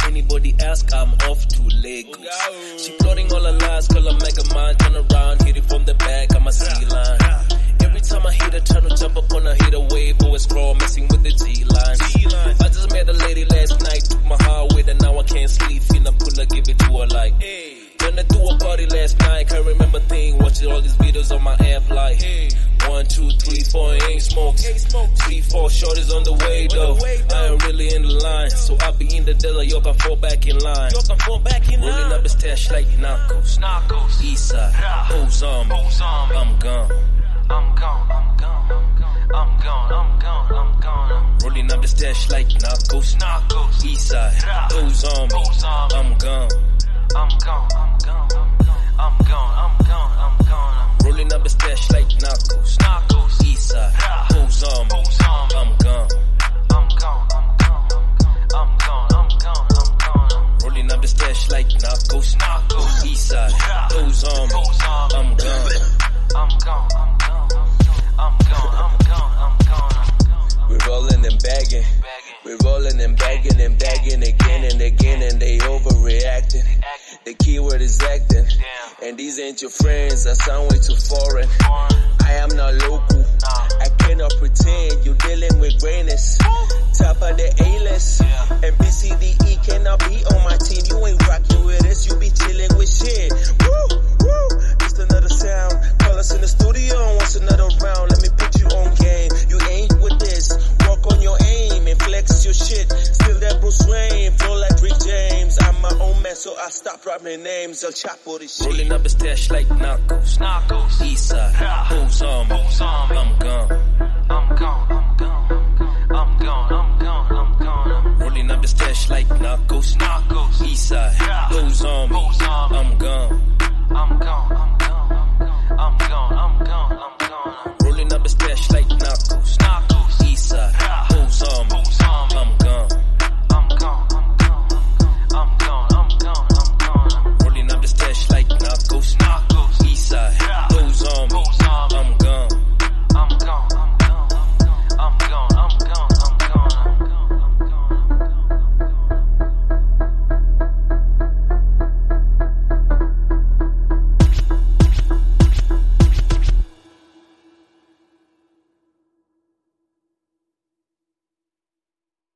anybody ask, I'm off to Lagos. She plotting all her lies, call her mega mind. Turn around, hit it from the back, I'm a sea line. Every time I hit her, trying to jump up on her, hit a wave, always scroll, messing with the T-line. I just met a lady last night, took my heart with her, now I can't sleep. Finna pull her, give it to her like, hey. Went to a party last night, can't remember thing, watching all these videos on my app like, hey. 1, 2, 3, 4, ain't smoked. 3, 4, shorties on the way though. I ain't really in the line, so I be in the desert, yo, can fall back in line. Rolling up the stash like Narcos. Eastside, Ozone, I'm gone. I'm gone, I'm gone, I'm gone, I'm gone, I'm gone, I'm gone. Rolling up the stash like Narcos. Eastside, Ozone, I'm gone. I'm gone, I'm gone, I'm gone, I'm gone, I'm gone. Rolling up the stash like Narcos. Eastside, Ozone, I'm gone. I'm gone, I'm gone, I'm gone, I'm gone, I'm gone. Rolling up the stash like Narcos. Eastside, Ozone, I'm gone. I'm gone, I'm gone, I'm gone, I'm gone, I'm gone. We're rolling and bagging. We're rolling and bagging again and again, and they overreacting. The keyword is acting, and these ain't your friends. I sound way too foreign. I am not local. I cannot pretend you're dealing with greatness. Top of the A-list, and BCDE cannot be on my team. You ain't rocking with us, you be chilling with shit. Woo, woo. Just another sound. Call us in the studio and what's another round. Let me put you on game. You ain't with this. Work on your aim and flex your shit. Still that Bruce Wayne, flow like Rick James. I'm my own man, so I stop rapping names. I'll chop all this shit. Rolling up the stash like Narcos. Eastside, Ozone, I'm gone. I'm gone, I'm gone, I'm gone, I'm gone, I'm gone. Rolling up the stash like Narcos. Eastside,